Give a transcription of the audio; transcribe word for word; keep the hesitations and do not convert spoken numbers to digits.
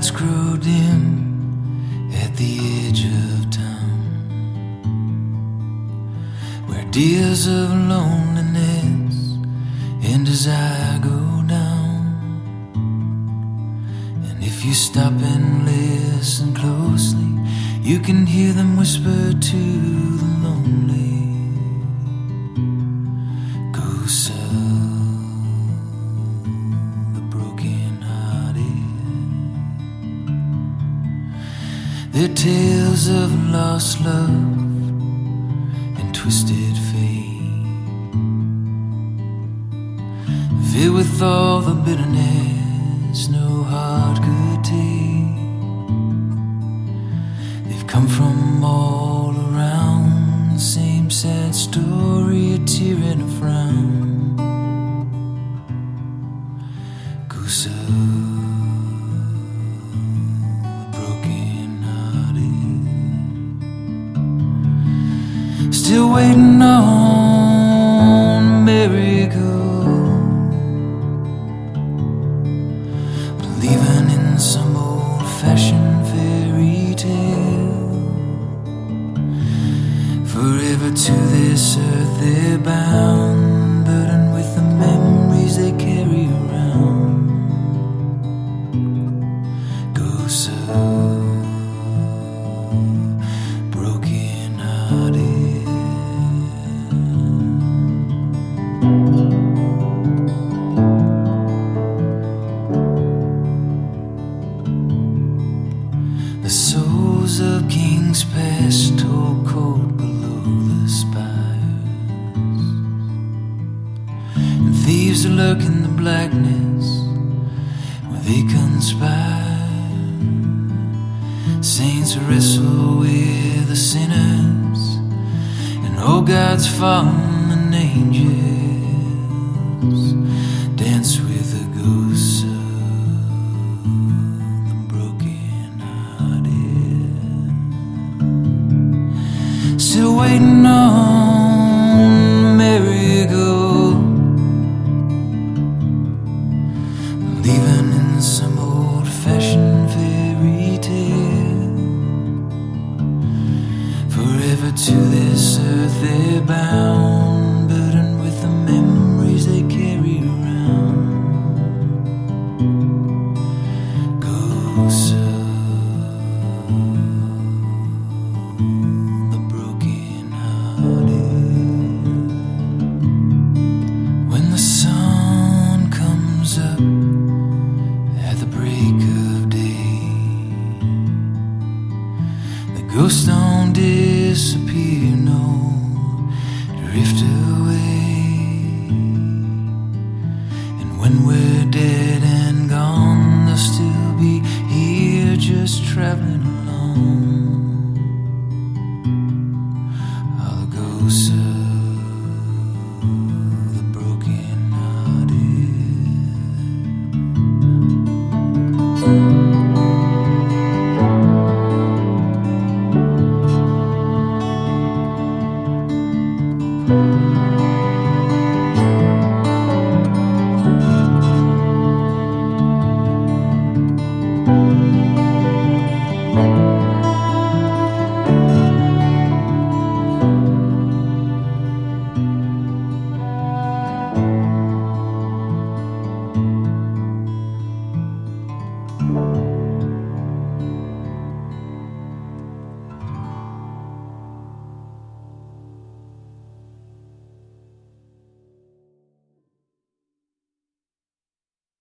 lights grow dim at the edge of town, where tears of loneliness and desire go down. And if you stop and listen closely, you can hear them whisper to the lonely, go south, the broken-hearted. They're tales of lost love and twisted fate, filled with all the bitterness no heart could take. They've come from all around, same sad story, a tear and a frown. Go south, the broken-hearted, still waiting on a miracle, believing in some old-fashioned fairy tale. Forever to this earth they're bound, burdened with the memories they carry around. Go south, broken-hearted. The souls of kings past hold cold below the spires, and thieves lurk in the blackness where they conspire. Saints wrestle with the sinners, and old gods fallen angels dance with the ghosts of the broken-hearted, still waiting on a miracle, believing in some old-fashioned fairy tale. Forever to this earth they're bound, burdened with the memories they carry around. Go south, the broken-hearted. When the sun comes up at the break of day, the ghosts don't disappear, no, drift away. And when we're dead and gone, they'll still be here, just traveling along. All the ghosts of the broken-hearted. Thank you.